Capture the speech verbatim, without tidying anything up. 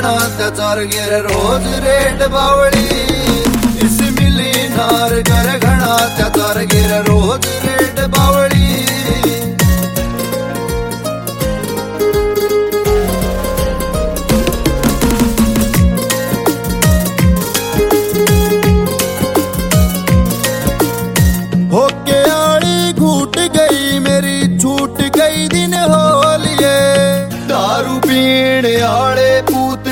घणा त्याचार गेर रोज रेट बावळी इस मिली नार कर घणा त्याचार गेर रोज रेट बावळी।